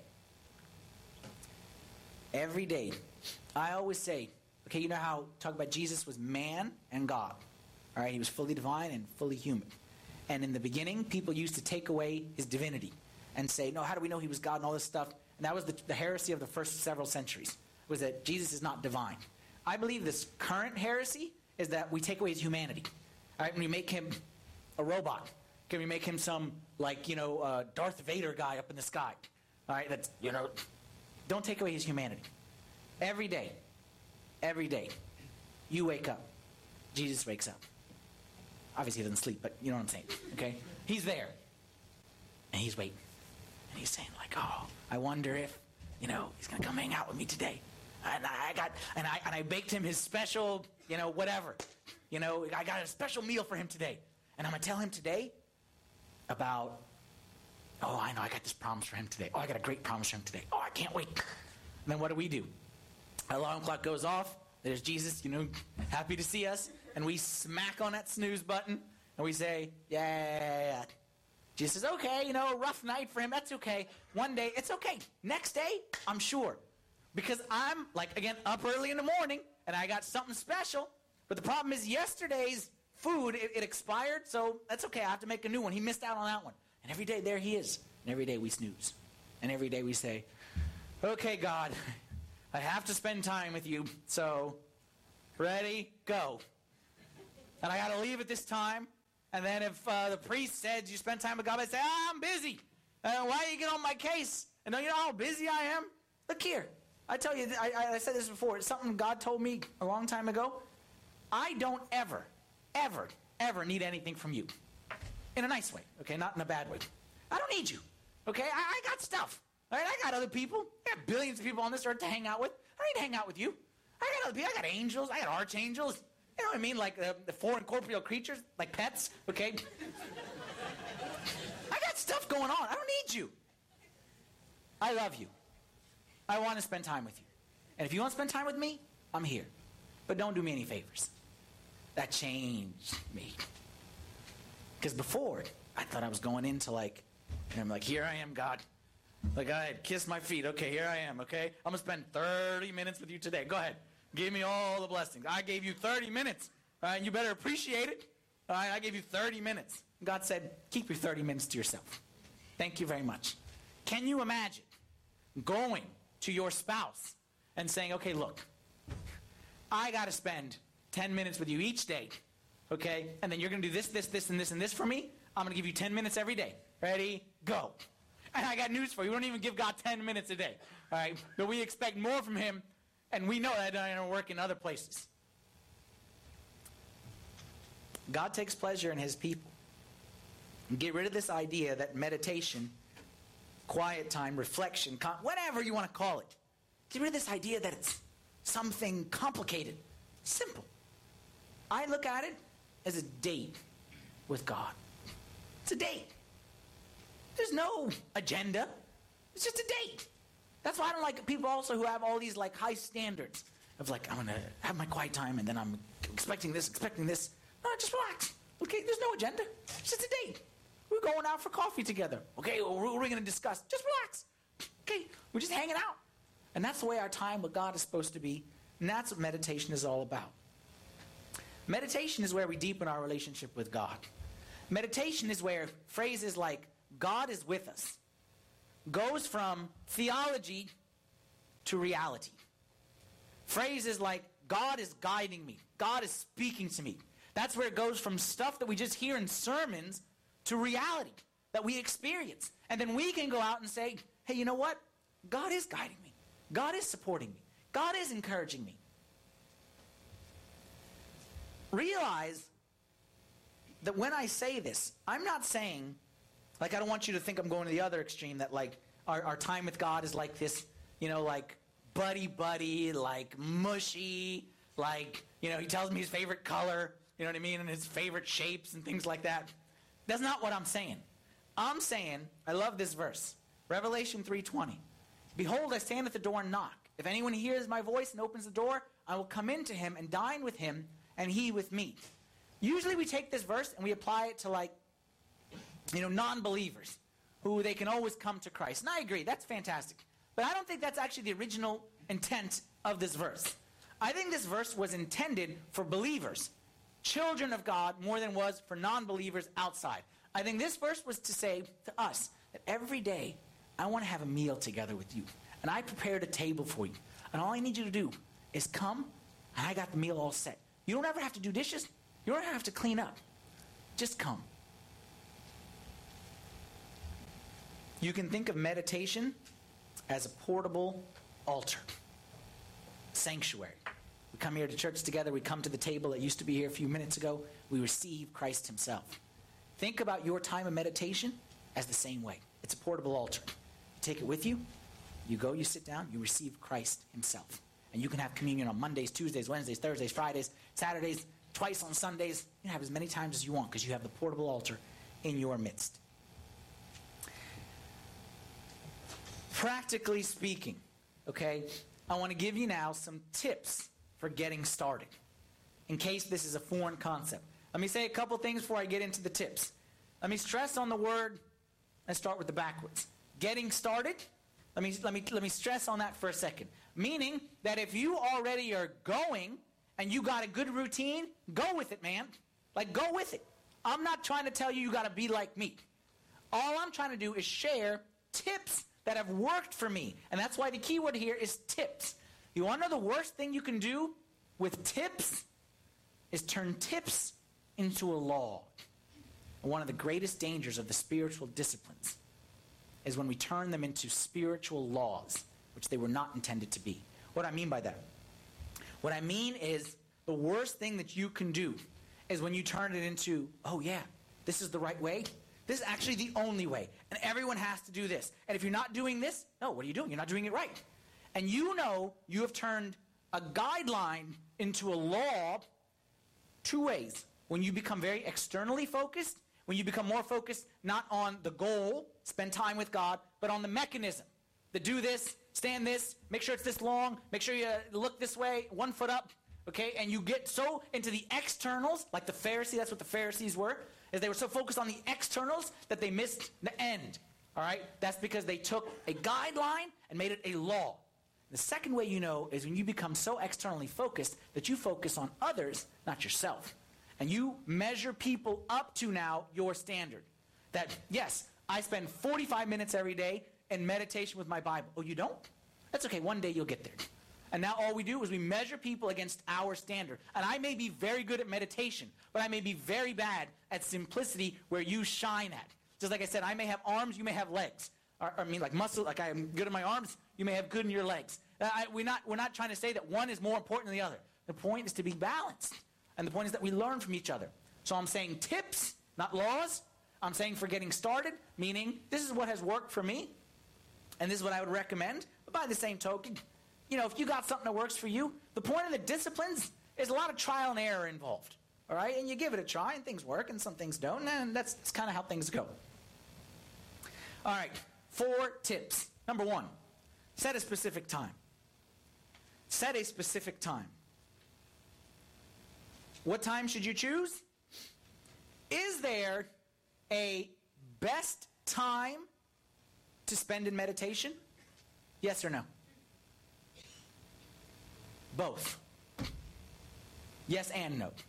every day, I always say, okay, you know how talk about Jesus was man and God. All right, he was fully divine and fully human. And in the beginning, people used to take away his divinity and say, no, how do we know he was God and all this stuff? And that was the, the heresy of the first several centuries, was that Jesus is not divine. I believe this current heresy is that we take away his humanity. All right, when we make him a robot, can we make him some, like, you know, uh, Darth Vader guy up in the sky? All right, that's, you know, don't take away his humanity. Every day, every day, you wake up. Jesus wakes up. Obviously, he doesn't sleep, but you know what I'm saying, okay? He's there, and he's waiting. And he's saying, like, oh, I wonder if, you know, he's going to come hang out with me today. And I got, and I, and I baked him his special, you know, whatever. You know, I got a special meal for him today. And I'm going to tell him today about, oh, I know, I got this promise for him today. Oh, I got a great promise for him today. Oh, I can't wait. And then what do we do? Alarm clock goes off. There's Jesus, you know, happy to see us. And we smack on that snooze button. And we say, yeah, yeah, yeah, yeah. Jesus says, okay, you know, a rough night for him. That's okay. One day, it's okay. Next day, I'm sure. Because I'm, like, again, up early in the morning. And I got something special. But the problem is yesterday's food, it, it expired. So that's okay. I have to make a new one. He missed out on that one. And every day, there he is. And every day we snooze. And every day we say, okay, God, I have to spend time with you, so ready, go. And I got to leave at this time. And then if uh, the priest said you spend time with God, I say, ah, I'm busy. Uh, why do you get on my case? And don't you know how busy I am? Look here. I tell you, I, I said this before. It's something God told me a long time ago. I don't ever, ever, ever need anything from you. In a nice way, okay? Not in a bad way. I don't need you, okay? I, I got stuff. All right, I got other people. I got billions of people on this earth to hang out with. I don't need to hang out with you. I got other people. I got angels. I got archangels. You know what I mean? Like uh, the foreign corporeal creatures, like pets, okay? I got stuff going on. I don't need you. I love you. I want to spend time with you. And if you want to spend time with me, I'm here. But don't do me any favors. That changed me. Because before, I thought I was going into like, and I'm like, here I am, God. Like, I had kissed my feet. Okay, here I am, okay? I'm going to spend thirty minutes with you today. Go ahead. Give me all the blessings. I gave you thirty minutes. All right, you better appreciate it. All right, I gave you thirty minutes. God said, keep your thirty minutes to yourself. Thank you very much. Can you imagine going to your spouse and saying, okay, look, I got to spend ten minutes with you each day, okay? And then you're going to do this, this, this, and this, and this for me. I'm going to give you ten minutes every day. Ready? Go. And I got news for you. We don't even give God ten minutes a day, all right? But we expect more from him, and we know that doesn't work in other places. God takes pleasure in his people. Get rid of this idea that meditation, quiet time, reflection, con- whatever you want to call it. Get rid of this idea that it's something complicated. Simple. I look at it as a date with God. It's a date. There's no agenda. It's just a date. That's why I don't like people also who have all these like high standards of like, I'm going to have my quiet time and then I'm expecting this, expecting this. No, just relax. Okay, there's no agenda. It's just a date. We're going out for coffee together. Okay, well, what are we going to discuss? Just relax. Okay, we're just hanging out. And that's the way our time with God is supposed to be. And that's what meditation is all about. Meditation is where we deepen our relationship with God. Meditation is where phrases like, God is with us, goes from theology to reality. Phrases like, God is guiding me. God is speaking to me. That's where it goes from stuff that we just hear in sermons to reality that we experience. And then we can go out and say, hey, you know what? God is guiding me. God is supporting me. God is encouraging me. Realize that when I say this, I'm not saying, like, I don't want you to think I'm going to the other extreme, that, like, our, our time with God is like this, you know, like, buddy-buddy, like, mushy, like, you know, he tells me his favorite color, you know what I mean, and his favorite shapes and things like that. That's not what I'm saying. I'm saying, I love this verse, Revelation three twenty. Behold, I stand at the door and knock. If anyone hears my voice and opens the door, I will come into him and dine with him, and he with me. Usually we take this verse and we apply it to, like, you know, non-believers who they can always come to Christ. And I agree, that's fantastic. But I don't think that's actually the original intent of this verse. I think this verse was intended for believers, children of God, more than was for non-believers outside. I think this verse was to say to us that every day I want to have a meal together with you. And I prepared a table for you. And all I need you to do is come, and I got the meal all set. You don't ever have to do dishes. You don't have to clean up. Just come. You can think of meditation as a portable altar, sanctuary. We come here to church together. We come to the table that used to be here a few minutes ago. We receive Christ himself. Think about your time of meditation as the same way. It's a portable altar. You take it with you. You go, you sit down, you receive Christ himself. And you can have communion on Mondays, Tuesdays, Wednesdays, Thursdays, Fridays, Saturdays, twice on Sundays. You can have as many times as you want because you have the portable altar in your midst. Practically speaking, okay, I want to give you now some tips for getting started in case this is a foreign concept. Let me say a couple things before I get into the tips. Let me stress on the word, let's start with the backwards. Getting started, let me, let me, let me stress on that for a second. Meaning that if you already are going and you got a good routine, go with it, man. Like, go with it. I'm not trying to tell you you got to be like me. All I'm trying to do is share tips that have worked for me. And that's why the key word here is tips. You want to know the worst thing you can do with tips is turn tips into a law. And one of the greatest dangers of the spiritual disciplines is when we turn them into spiritual laws, which they were not intended to be. What do I mean by that? What I mean is the worst thing that you can do is when you turn it into, oh yeah, this is the right way. This is actually the only way. And everyone has to do this. And if you're not doing this, no, what are you doing? You're not doing it right. And you know you have turned a guideline into a law two ways. When you become very externally focused, when you become more focused not on the goal, spend time with God, but on the mechanism. The do this, stand this, make sure it's this long, make sure you look this way, one foot up, okay? And you get so into the externals, like the Pharisee, that's what the Pharisees were, is they were so focused on the externals that they missed the end, all right? That's because they took a guideline and made it a law. The second way you know is when you become so externally focused that you focus on others, not yourself. And you measure people up to now your standard. That, yes, I spend forty-five minutes every day in meditation with my Bible. Oh, you don't? That's okay. One day you'll get there. And now all we do is we measure people against our standard. And I may be very good at meditation, but I may be very bad at simplicity where you shine at. Just like I said, I may have arms, you may have legs. Or, I mean, like muscle, like I am good in my arms, you may have good in your legs. I, we're, not, we're not trying to say that one is more important than the other. The point is to be balanced. And the point is that we learn from each other. So I'm saying tips, not laws. I'm saying for getting started, meaning this is what has worked for me, and this is what I would recommend. But by the same token, you know, if you got something that works for you, the point of the disciplines is a lot of trial and error involved. All right? And you give it a try, and things work, and some things don't, and that's, that's kind of how things go. All right, four tips. Number one, set a specific time. Set a specific time. What time should you choose? Is there a best time to spend in meditation? Yes or no? Both. Yes and no.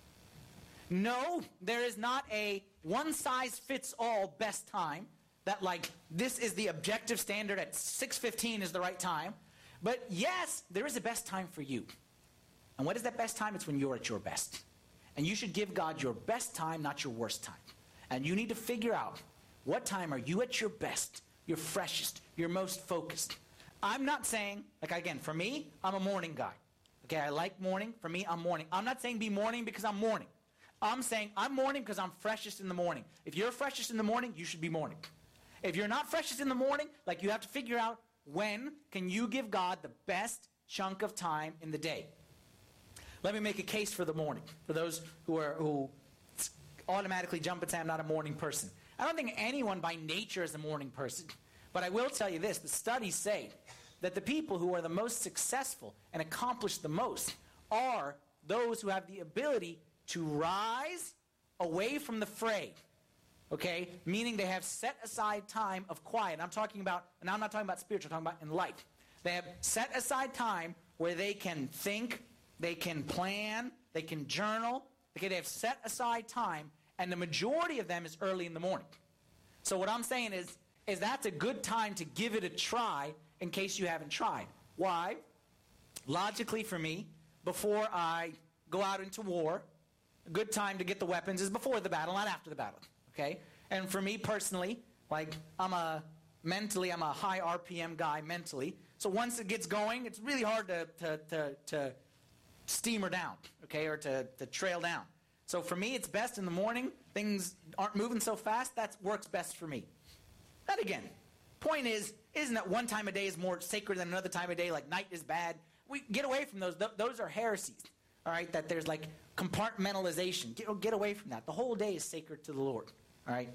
No, there is not a one-size-fits-all best time that, like, this is the objective standard at six fifteen is the right time. But yes, there is a best time for you. And what is that best time? It's when you're at your best. And you should give God your best time, not your worst time. And you need to figure out what time are you at your best, your freshest, your most focused. I'm not saying, like again, for me, I'm a morning guy. Okay, I like morning. For me, I'm morning. I'm not saying be morning because I'm morning. I'm saying I'm morning because I'm freshest in the morning. If you're freshest in the morning, you should be morning. If you're not freshest in the morning, like you have to figure out when can you give God the best chunk of time in the day. Let me make a case for the morning, for those who are who automatically jump and say I'm not a morning person. I don't think anyone by nature is a morning person. But I will tell you this, the studies say that the people who are the most successful and accomplish the most are those who have the ability to rise away from the fray. Okay? Meaning they have set aside time of quiet. I'm talking about, and I'm not talking about spiritual, I'm talking about in life. They have set aside time where they can think, they can plan, they can journal. Okay, they have set aside time, and the majority of them is early in the morning. So what I'm saying is, is that's a good time to give it a try in case you haven't tried. Why? Logically for me, before I go out into war, a good time to get the weapons is before the battle, not after the battle. Okay? And for me personally, like I'm a mentally, I'm a high R P M guy mentally. So once it gets going, it's really hard to to to, to steamer down, okay, or to, to trail down. So for me, it's best in the morning. Things aren't moving so fast. That works best for me. That again, point is, isn't that one time a day is more sacred than another time of day, like night is bad? We get away from those. Th- those are heresies, all right, that there's like compartmentalization. Get, get away from that. The whole day is sacred to the Lord, all right?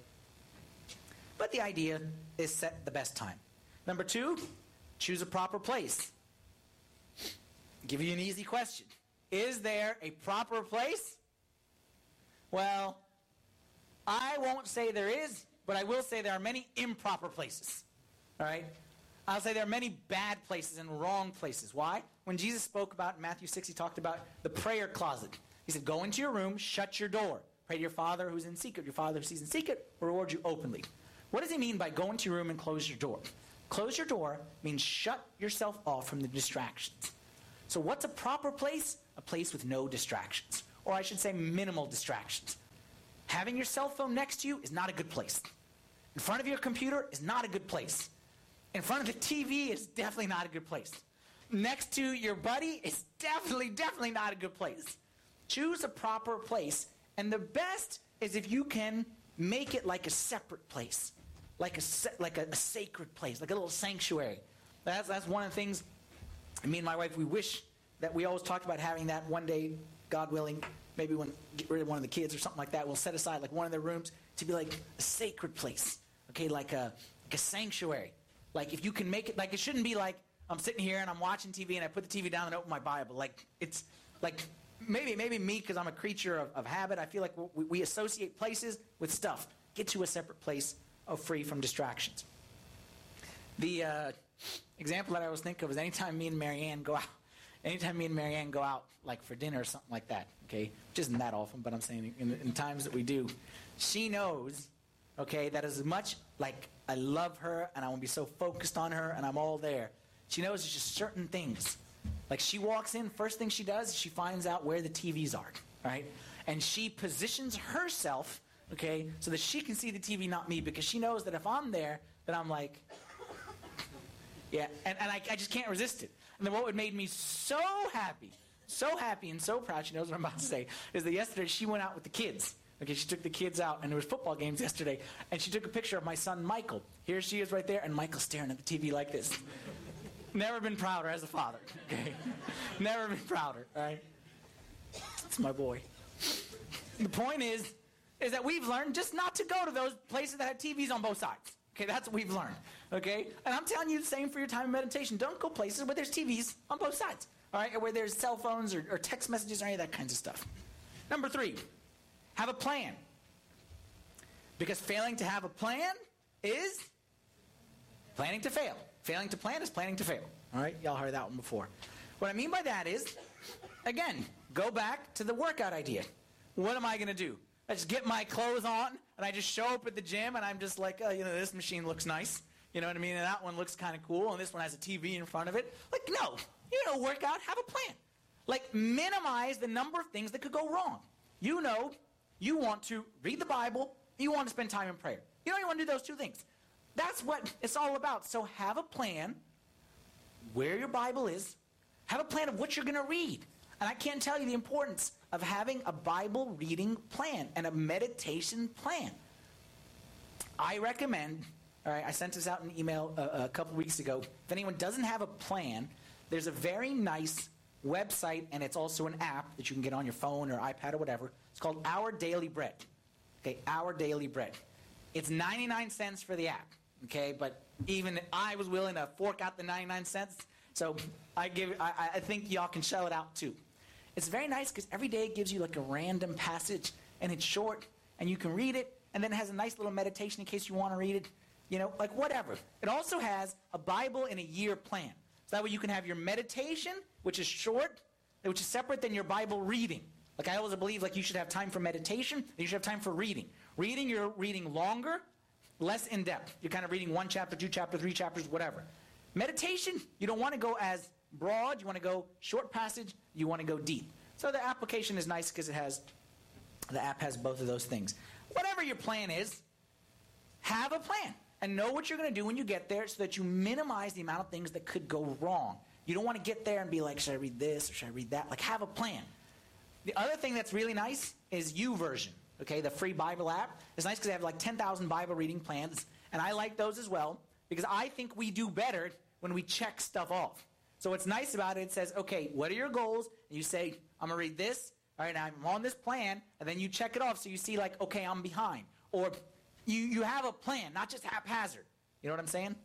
But the idea is set the best time. Number two, choose a proper place. Give you an easy question. Is there a proper place? Well, I won't say there is, but I will say there are many improper places. All right? I'll say there are many bad places and wrong places. Why? When Jesus spoke about in Matthew six, he talked about the prayer closet. He said, go into your room, shut your door. Pray to your Father who's in secret. Your Father who sees in secret will reward you openly. What does he mean by go into your room and close your door? Close your door means shut yourself off from the distractions. So what's a proper place? A place with no distractions. Or I should say minimal distractions. Having your cell phone next to you is not a good place. In front of your computer is not a good place. In front of the T V is definitely not a good place. Next to your buddy is definitely, definitely not a good place. Choose a proper place. And the best is if you can make it like a separate place, like a se- like a, a sacred place, like a little sanctuary. That's that's one of the things. Me and my wife, we wish that we always talked about having that one day, God willing. Maybe when get rid of one of the kids or something like that, we'll set aside like one of their rooms to be like a sacred place, okay, like a like a sanctuary. Like if you can make it, like it shouldn't be like I'm sitting here and I'm watching T V and I put the T V down and open my Bible. Like it's like maybe maybe me because I'm a creature of, of habit. I feel like we, we associate places with stuff. Get to a separate place of free from distractions. The uh, example that I always think of is anytime me and Marianne go out. Anytime me and Marianne go out, like for dinner or something like that, okay, which isn't that often, but I'm saying in, in times that we do, she knows, okay, that as much like I love her and I want to be so focused on her and I'm all there, she knows there's just certain things. Like she walks in, first thing she does is she finds out where the T Vs are, right? And she positions herself, okay, so that she can see the T V, not me, because she knows that if I'm there, then I'm like, yeah, and, and I, I just can't resist it. And then what made me so happy, so happy and so proud, she knows what I'm about to say, is that yesterday she went out with the kids. Okay, she took the kids out, and there was football games yesterday, and she took a picture of my son, Michael. Here she is right there, and Michael's staring at the T V like this. Never been prouder as a father, okay? Never been prouder, all right? That's my boy. The point is, is that we've learned just not to go to those places that have T Vs on both sides. Okay, that's what we've learned, okay? And I'm telling you the same for your time of meditation. Don't go places where there's T Vs on both sides, all right? Or where there's cell phones or, or text messages or any of that kinds of stuff. Number three, have a plan. Because failing to have a plan is planning to fail. Failing to plan is planning to fail, all right? Y'all heard that one before. What I mean by that is, again, go back to the workout idea. What am I going to do? I just get my clothes on, and I just show up at the gym, and I'm just like, oh, you know, this machine looks nice. You know what I mean? And that one looks kind of cool, and this one has a T V in front of it. Like, no. You don't work out. Have a plan. Like, minimize the number of things that could go wrong. You know you want to read the Bible. You want to spend time in prayer. You know you want to do those two things. That's what it's all about. So have a plan where your Bible is. Have a plan of what you're going to read. And I can't tell you the importance of having a Bible reading plan and a meditation plan. I recommend, all right, I sent this out in an email a, a couple weeks ago. If anyone doesn't have a plan, there's a very nice website, and it's also an app that you can get on your phone or iPad or whatever. It's called Our Daily Bread. Okay, Our Daily Bread. It's ninety-nine cents for the app, okay? But even I was willing to fork out the ninety-nine cents, so I give. I, I think y'all can shell it out too. It's very nice because every day it gives you like a random passage, and it's short, and you can read it, and then it has a nice little meditation in case you want to read it, you know, like whatever. It also has a Bible in a year plan. So that way you can have your meditation, which is short, which is separate than your Bible reading. Like I always believe like you should have time for meditation, and you should have time for reading. Reading, you're reading longer, less in-depth. You're kind of reading one chapter, two chapters, three chapters, whatever. Meditation, you don't want to go as broad, you want to go short passage, you want to go deep. So the application is nice because it has, the app has both of those things. Whatever your plan is, have a plan and know what you're going to do when you get there so that you minimize the amount of things that could go wrong. You don't want to get there and be like, should I read this or should I read that? Like have a plan. The other thing that's really nice is YouVersion, okay, the free Bible app. It's nice because they have like ten thousand Bible reading plans, and I like those as well because I think we do better when we check stuff off. So what's nice about it, it says, okay, what are your goals? And you say, I'm going to read this. All right, now I'm on this plan. And then you check it off so you see like, okay, I'm behind. Or you, you have a plan, not just haphazard. You know what I'm saying?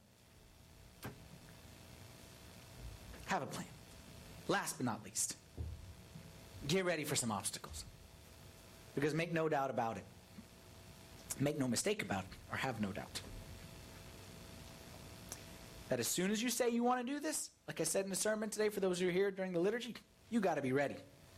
Have a plan. Last but not least, get ready for some obstacles. Because make no doubt about it. Make no mistake about it, or have no doubt. That as soon as you say you want to do this, like I said in the sermon today, for those who are here during the liturgy, you got to be ready.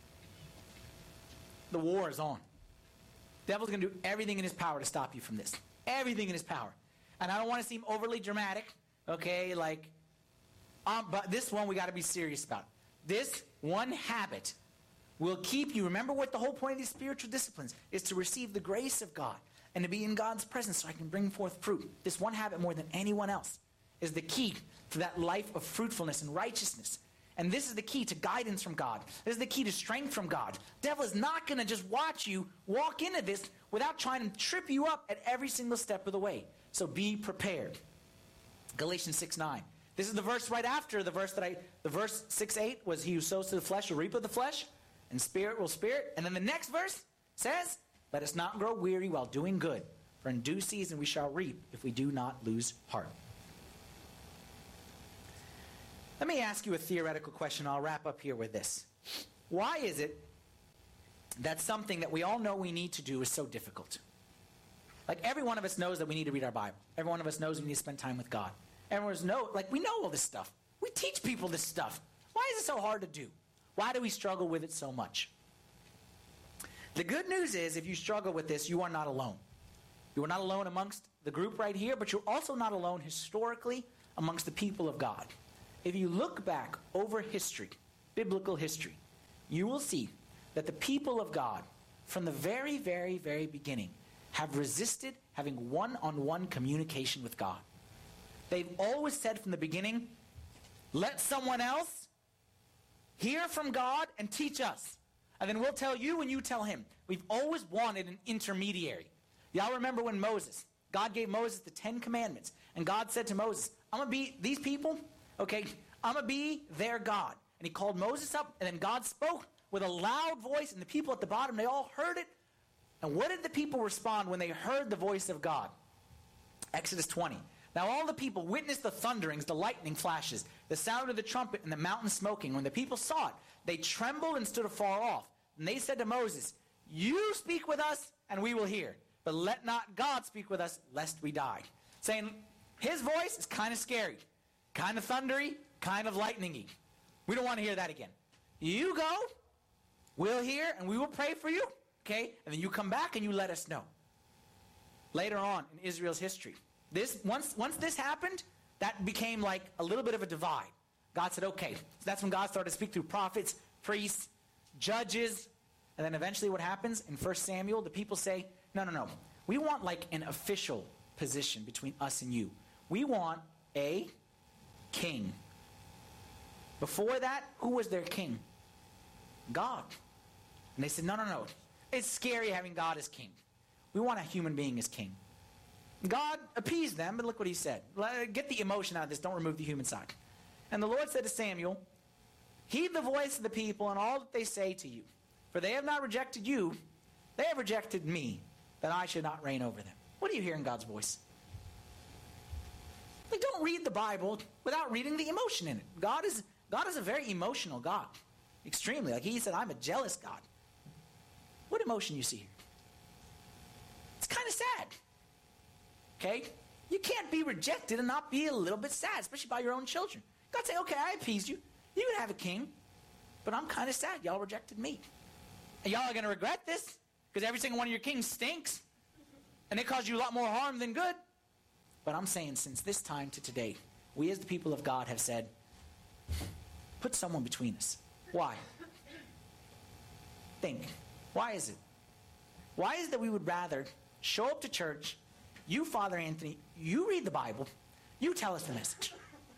The war is on. The devil's going to do everything in his power to stop you from this. Everything in his power. And I don't want to seem overly dramatic, okay, like, um, but this one we got to be serious about. This one habit will keep you, remember what the whole point of these spiritual disciplines is, to receive the grace of God and to be in God's presence so I can bring forth fruit. This one habit more than anyone else is the key to that life of fruitfulness and righteousness. And this is the key to guidance from God. This is the key to strength from God. The devil is not going to just watch you walk into this without trying to trip you up at every single step of the way. So be prepared. Galatians six nine. This is the verse right after the verse that I, the verse six eight was, he who sows to the flesh will reap of the flesh, and spirit will spirit. And then the next verse says, let us not grow weary while doing good, for in due season we shall reap if we do not lose heart. Let me ask you a theoretical question. I'll wrap up here with this. Why is it that something that we all know we need to do is so difficult? Like, every one of us knows that we need to read our Bible. Every one of us knows we need to spend time with God. Everyone knows, like, we know all this stuff. We teach people this stuff. Why is it so hard to do? Why do we struggle with it so much? The good news is, if you struggle with this, you are not alone. You are not alone amongst the group right here, but you're also not alone historically amongst the people of God. If you look back over history, biblical history, you will see that the people of God, from the very, very, very beginning, have resisted having one-on-one communication with God. They've always said from the beginning, let someone else hear from God and teach us. And then we'll tell you and you tell him. We've always wanted an intermediary. Y'all remember when Moses, God gave Moses the Ten Commandments. And God said to Moses, I'm going to be, these people, okay, I'm going to be their God. And he called Moses up, and then God spoke with a loud voice, and the people at the bottom, they all heard it. And what did the people respond when they heard the voice of God? Exodus twenty. Now all the people witnessed the thunderings, the lightning flashes, the sound of the trumpet, and the mountain smoking. When the people saw it, they trembled and stood afar off. And they said to Moses, you speak with us, and we will hear. But let not God speak with us, lest we die. Saying, his voice is kind of scary, kind of thundery, kind of lightningy. We don't want to hear that again. You go, we'll hear, and we will pray for you. Okay? And then you come back and you let us know. Later on in Israel's history, this once once this happened, that became like a little bit of a divide. God said, okay. So that's when God started to speak through prophets, priests, judges. And then eventually what happens in First Samuel, the people say, no, no, no. We want like an official position between us and you. We want a king. Before that, who was their king? God. And they said, no, no, no. It's scary having God as king. We want a human being as king. God appeased them, but look what he said. Get the emotion out of this. Don't remove the human side. And the Lord said to Samuel, heed the voice of the people and all that they say to you. For they have not rejected you. They have rejected me, that I should not reign over them. What do you hear in God's voice? Like, don't read the Bible without reading the emotion in it. God is, God is a very emotional God. Extremely. Like he said, I'm a jealous God. What emotion you see here? It's kind of sad. Okay? You can't be rejected and not be a little bit sad, especially by your own children. God say, okay, I appeased you. You can have a king, but I'm kind of sad. Y'all rejected me. And y'all are going to regret this because every single one of your kings stinks and they cause you a lot more harm than good. But I'm saying since this time to today, we as the people of God have said, put someone between us. Why? Think. Why is it? Why is it that we would rather show up to church, you, Father Anthony, you read the Bible, you tell us the message.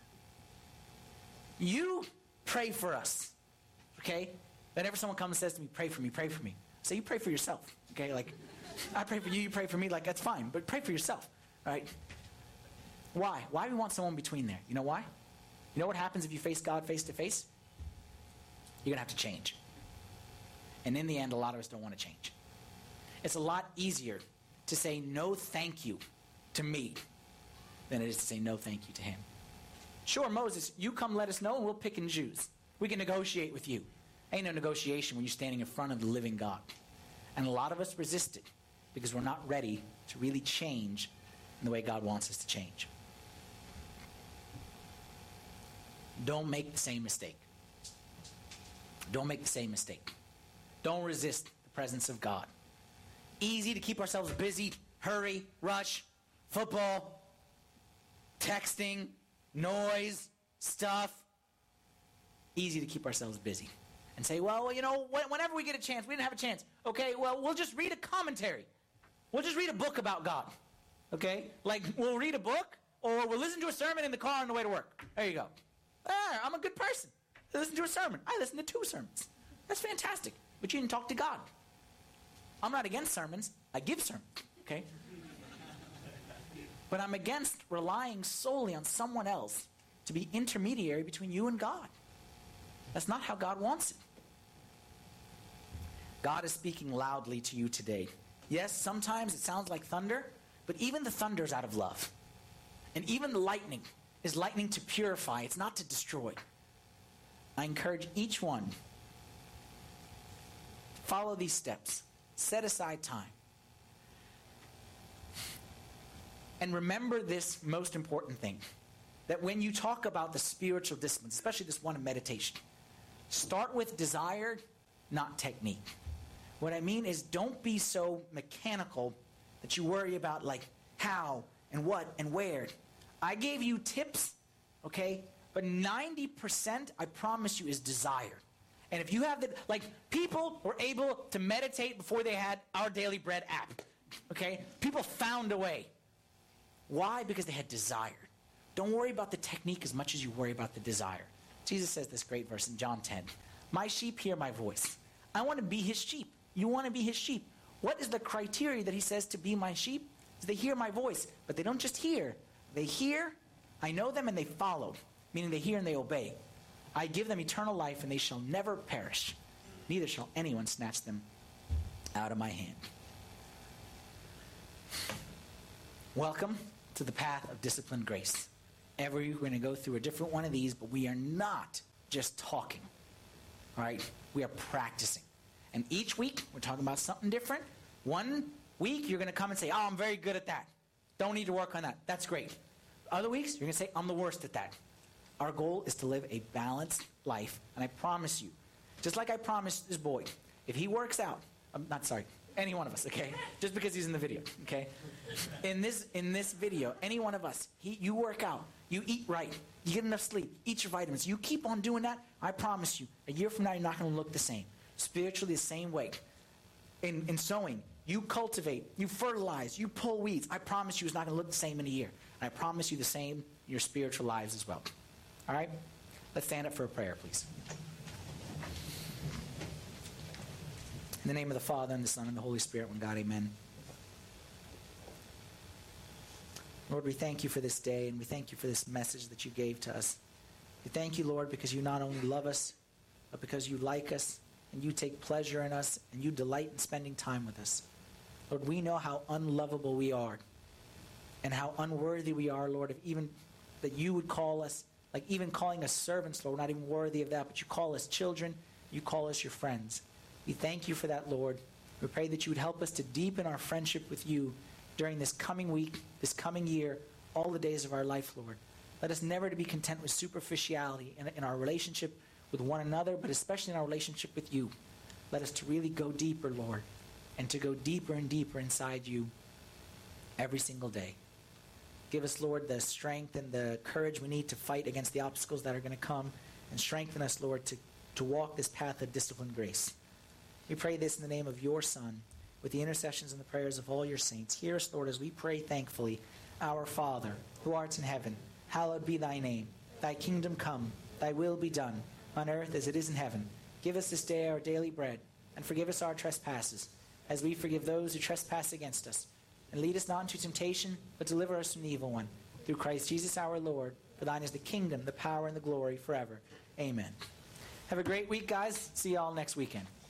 You pray for us, okay? Whenever someone comes and says to me, pray for me, pray for me. I say, you pray for yourself, okay? Like, I pray for you, you pray for me, like, that's fine, but pray for yourself, right? Why? Why do we want someone between there? You know why? You know what happens if you face God face to face? You're going to have to change. And in the end, a lot of us don't want to change. It's a lot easier to say no thank you to me than it is to say no thank you to him. Sure, Moses, you come let us know and we'll pick and choose. We can negotiate with you. Ain't no negotiation when you're standing in front of the living God. And a lot of us resist it because we're not ready to really change in the way God wants us to change. Don't make the same mistake. Don't make the same mistake. Don't resist the presence of God. Easy to keep ourselves busy, hurry, rush, football, texting, noise, stuff. Easy to keep ourselves busy. And say, well, you know, whenever we get a chance, we didn't have a chance. Okay, well, we'll just read a commentary. We'll just read a book about God. Okay? Like, we'll read a book, or we'll listen to a sermon in the car on the way to work. There you go. Ah, I'm a good person. listen to a sermon. I listen to two sermons. That's fantastic. But you didn't talk to God. I'm not against sermons. I give sermons, okay? But I'm against relying solely on someone else to be intermediary between you and God. That's not how God wants it. God is speaking loudly to you today. Yes, sometimes it sounds like thunder, but even the thunder is out of love. And even the lightning is lightning to purify. It's not to destroy. I encourage each one, follow these steps. Set aside time. And remember this most important thing, that when you talk about the spiritual disciplines, especially this one of meditation, start with desire, not technique. What I mean is, don't be so mechanical that you worry about like how and what and where. I gave you tips, okay? But ninety percent, I promise you, is desire. And if you have the, like, people were able to meditate before they had Our Daily Bread app, okay? People found a way. Why? Because they had desire. Don't worry about the technique as much as you worry about the desire. Jesus says this great verse in John ten. My sheep hear my voice. I want to be his sheep. You want to be his sheep. What is the criteria that he says to be my sheep? Is they hear my voice. But they don't just hear. They hear, I know them, and they follow. Meaning they hear and they obey. I give them eternal life, and they shall never perish. Neither shall anyone snatch them out of my hand. Welcome to the path of disciplined grace. Every we're going to go through a different one of these, but we are not just talking. All right? We are practicing. And each week, we're talking about something different. One week, you're going to come and say, oh, I'm very good at that. Don't need to work on that. That's great. Other weeks, you're going to say, I'm the worst at that. Our goal is to live a balanced life. And I promise you, just like I promised this boy, if he works out, I'm not sorry, any one of us, okay? Just because he's in the video, okay? In this in this video, any one of us, he, you work out, you eat right, you get enough sleep, eat your vitamins, you keep on doing that, I promise you, a year from now, you're not going to look the same. Spiritually, the same way. In, in sowing, you cultivate, you fertilize, you pull weeds. I promise you it's not going to look the same in a year. And I promise you the same in your spiritual lives as well. All right? Let's stand up for a prayer, please. In the name of the Father, and the Son, and the Holy Spirit, one God, amen. Lord, we thank you for this day, and we thank you for this message that you gave to us. We thank you, Lord, because you not only love us, but because you like us, and you take pleasure in us, and you delight in spending time with us. Lord, we know how unlovable we are, and how unworthy we are, Lord, of even that you would call us, like even calling us servants, Lord. We're not even worthy of that, but you call us children, you call us your friends. We thank you for that, Lord. We pray that you would help us to deepen our friendship with you during this coming week, this coming year, all the days of our life, Lord. Let us never to be content with superficiality in, in our relationship with one another, but especially in our relationship with you. Let us to really go deeper, Lord, and to go deeper and deeper inside you every single day. Give us, Lord, the strength and the courage we need to fight against the obstacles that are going to come, and strengthen us, Lord, to, to walk this path of disciplined grace. We pray this in the name of your Son, with the intercessions and the prayers of all your saints. Hear us, Lord, as we pray thankfully. Our Father, who art in heaven, hallowed be thy name. Thy kingdom come, thy will be done, on earth as it is in heaven. Give us this day our daily bread, and forgive us our trespasses, as we forgive those who trespass against us. And lead us not into temptation, but deliver us from the evil one. Through Christ Jesus our Lord, for thine is the kingdom, the power, and the glory forever. Amen. Have a great week, guys. See you all next weekend.